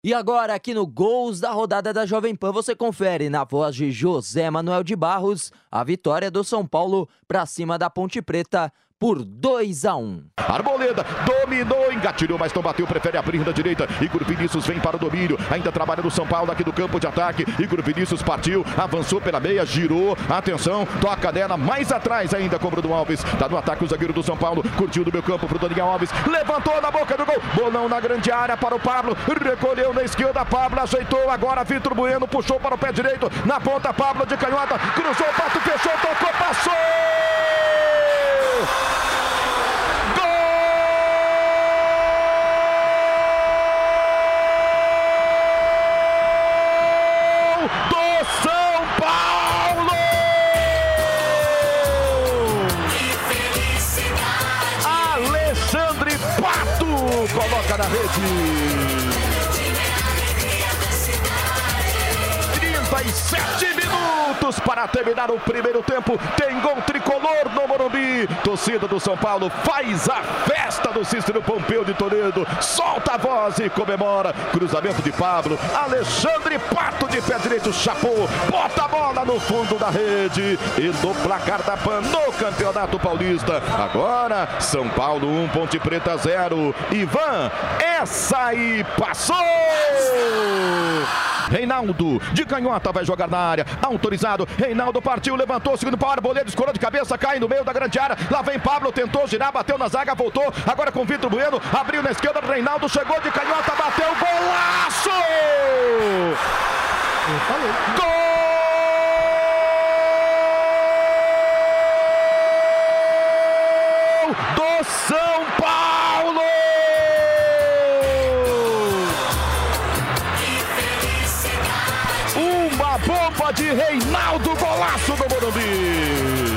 E agora, aqui no Gols da Rodada da Jovem Pan, você confere na voz de José Manuel de Barros a vitória do São Paulo para cima da Ponte Preta por 2-1. Arboleda dominou, engatilhou, mas não bateu, prefere abrir na direita. Igor Vinícius vem para o domínio, ainda trabalha no São Paulo aqui do campo de ataque. Igor Vinícius partiu, avançou pela meia, girou, atenção, toca dela, mais atrás ainda com o Bruno Alves. Tá no ataque o zagueiro do São Paulo, curtiu do meio campo pro Daniel Alves, levantou na boca do gol, bolão na grande área para o Pablo, recolheu na esquerda, Pablo ajeitou, agora Vitor Bueno puxou para o pé direito, na ponta Pablo de canhota, cruzou o pato, fechou, tocou, passou! Do São Paulo! Alexandre Pato coloca na rede. 37 minutos para terminar o primeiro tempo. Tem gol tricolor no Morumbi. Torcida do São Paulo faz a festa do Cícero Pompeu de Toledo. Solta a voz e comemora. Cruzamento de Pablo. Alexandre Pato de pé direito chapou. Bota a bola no fundo da rede. E no placar da PAN no Campeonato Paulista. Agora São Paulo 1, Ponte Preta 0. Ivan, essa aí passou! Reinaldo, de canhota, vai jogar na área, autorizado, Reinaldo partiu, levantou, segundo pau, Arboleda, escorou de cabeça, cai no meio da grande área, lá vem Pablo, tentou girar, bateu na zaga, voltou, agora com Vitor Bueno, abriu na esquerda, Reinaldo chegou de canhota, bateu, golaço! Gol! Do São Paulo! Uma bomba de Reinaldo, golaço do Morumbi.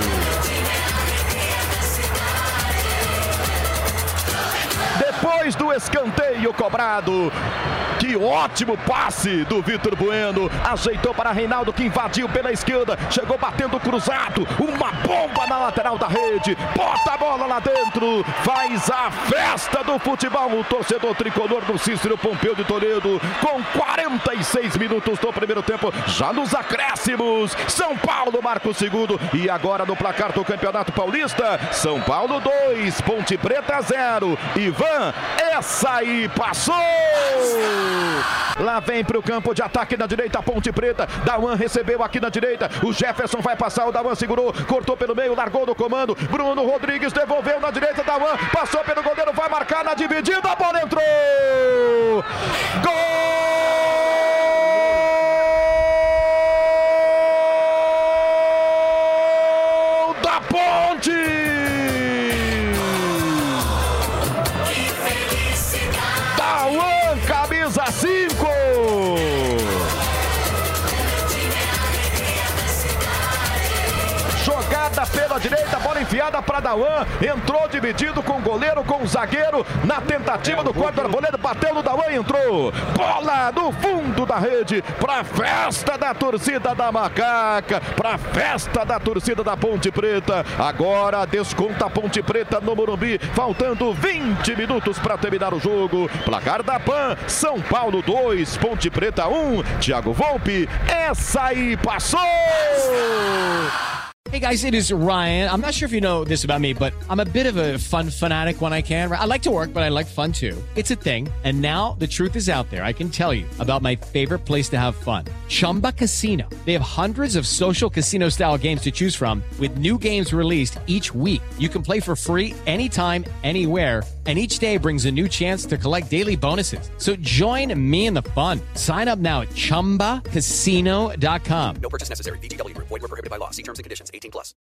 Depois do escanteio cobrado, que ótimo passe do Vitor Bueno, ajeitou para Reinaldo que invadiu pela esquerda, chegou batendo cruzado, uma bomba na lateral da rede, bota a bola lá dentro, faz a festa do futebol, o torcedor tricolor do Cícero Pompeu de Toledo, com 46 minutos do primeiro tempo, já nos acréscimos, São Paulo marca o segundo, e agora no placar do Campeonato Paulista, São Paulo 2, Ponte Preta 0, Ivan, essa aí passou! Lá vem para o campo de ataque na direita, Ponte Preta, Dauan recebeu aqui na direita, o Jefferson vai passar, o Dauan segurou, cortou pelo meio, largou no comando, Bruno Rodrigues devolveu na direita, Dauan passou pelo goleiro, vai marcar na dividida, a bola entrou! Gol da Ponte! Camisa 5! Jogada pela direita, bola enfiada para Dauan, entrou dividido com o goleiro, com o zagueiro, na tentativa do corte do Arboleda, bateu no Dauan e entrou. Bola no fundo da rede, para festa da torcida da Macaca, para festa da torcida da Ponte Preta. Agora desconta a Ponte Preta no Morumbi, faltando 20 minutos para terminar o jogo. Placar da PAN, São Paulo 2, Ponte Preta 1. Thiago Volpe, essa aí passou! Hey guys, it is Ryan. I'm not sure if you know this about me, but I'm a bit of a fun fanatic when I can. I like to work, but I like fun too. It's a thing. And now the truth is out there. I can tell you about my favorite place to have fun. Chumba Casino. They have hundreds of social casino style games to choose from with new games released each week. You can play for free anytime, anywhere. And each day brings a new chance to collect daily bonuses. So join me in the fun. Sign up now at ChumbaCasino.com. No purchase necessary. VGW Group. Void where prohibited by law. See terms and conditions. 18+.